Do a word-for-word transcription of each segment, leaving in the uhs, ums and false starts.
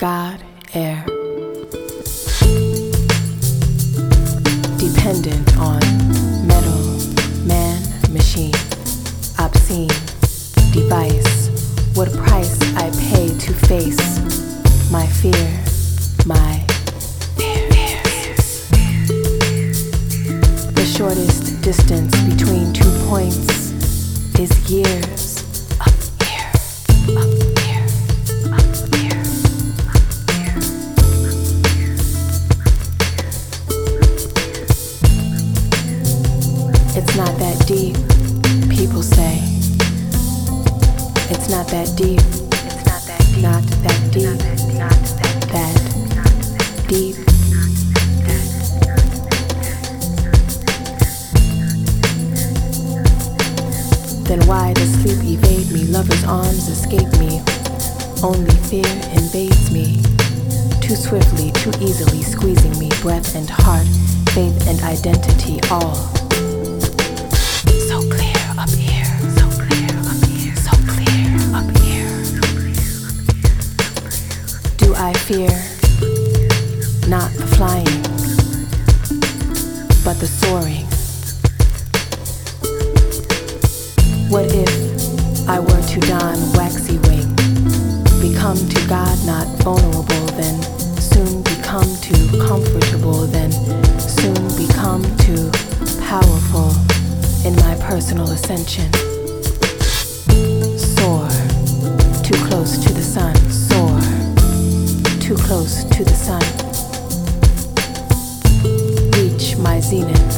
God, air. Dependent on metal, man, machine, obscene, device. What price I pay to face my fear, my fears. The shortest distance between two points is years. Up here, up here, up here, up here. It's not that deep, people say. It's not that deep. It's not that deep. Not that deep. Not that deep. Then why does sleep evade me? Lover's arms escape me. Only fear invades me. Too swiftly, too easily squeezing me. Breath and heart, faith and identity, all. So clear up here. So clear up here. So clear up here. Do I fear not the flying, but the soaring? What if I were to don waxy wing, become to God not vulnerable, then soon become too comfortable, then soon become too powerful in my personal ascension? Soar, too close to the sun, soar, too close to the sun. Reach my zenith,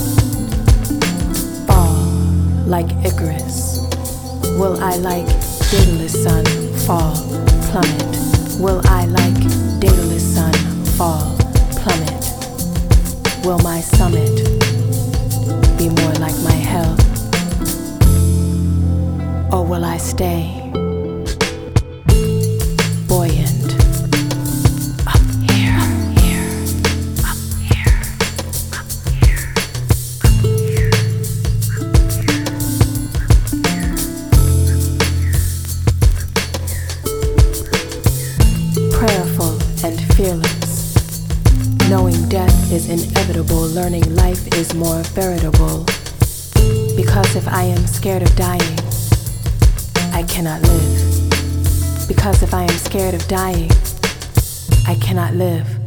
fall like Icarus. Will I like Daedalus sun, fall, plummet? Will I like Daedalus sun, fall, plummet? Will my summit be more like my hell? Or will I stay buoyant up here, up here, up here, up here, up here, prayerful and fearless, knowing death is inevitable, learning life is more veritable. Because if I am scared of dying, I cannot live. Because if I am scared of dying, I cannot live.